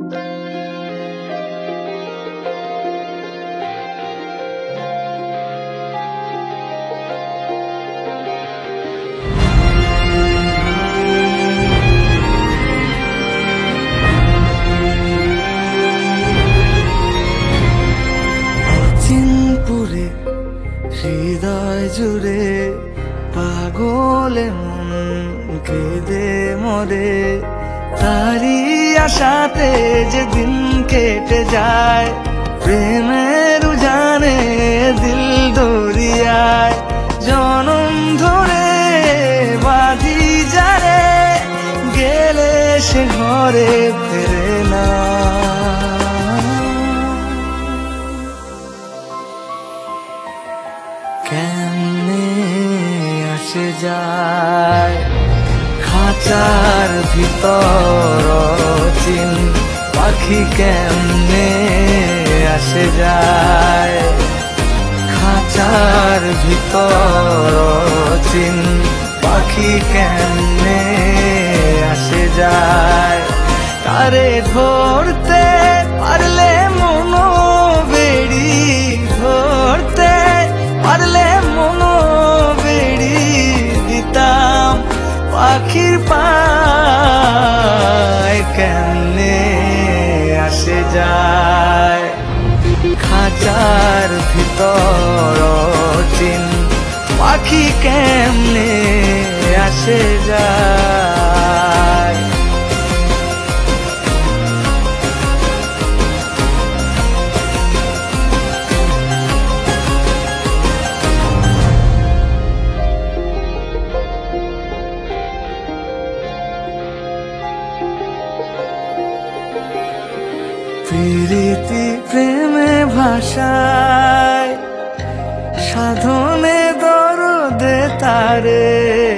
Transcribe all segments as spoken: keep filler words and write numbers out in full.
হৃদয় জুড়ে পাগলে মন কেঁদে মরে, তারি আশাতে যে দিন কেটে যায়, প্রেমের উজানে দিল দরিয়ায় জনম ধরে বাঁধি যারে, গেলে সে ঘরে ফেরে না। কেমনে আসে যায় খাঁচার ভিতর চিন পাখি, কেমনে আসে যায় খাঁচার ভিতর চিন পাখি, কেমনে আসে যায়। তারে ধরতে পারলে মনো বেড়ি, ধরতে পারলে মনো বেড়ি দিতাম পাখির পায়, কেমনে আসে যায় খাঁচার ভিতর চিন পাখি, কেমনে আসে যায়। প্রীতি প্রেমে ভাষায় সাধনে দরদে তারে,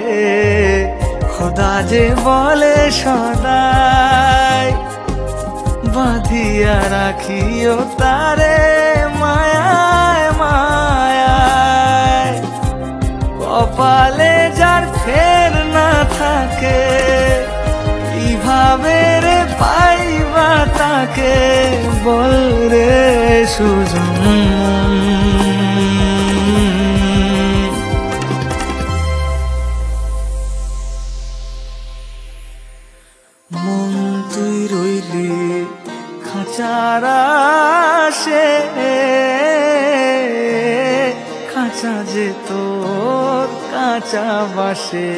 খোদা যে বলে সদাই বাঁধিয়া রাখিও তারে মায়ায় মায়ায়। কপালে যার ফের না থাকে, কিভাবে রে পাইবা তাকে বল রে সুজন। মন তুই রইলি খাঁচার আশে, খাঁচা যে তোর কাঁচা বাসে।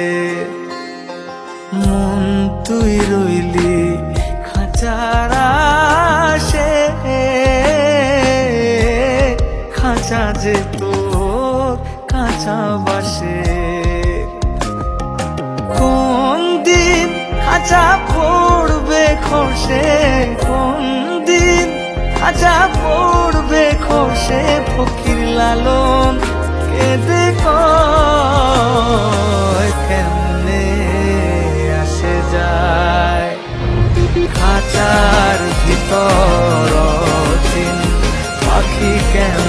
মন তুই রইলি খাঁচার আশে, খাঁচা যে তোর কাঁচা বাসে। কোন দিন খাঁচা পড়বে খসে, কোন দিন খাঁচা পড়বে খসে, ফকির লালন কেঁদে কয় কেমনে আসে যায় খাঁচার ভিতর চিন পাখি, কেমনে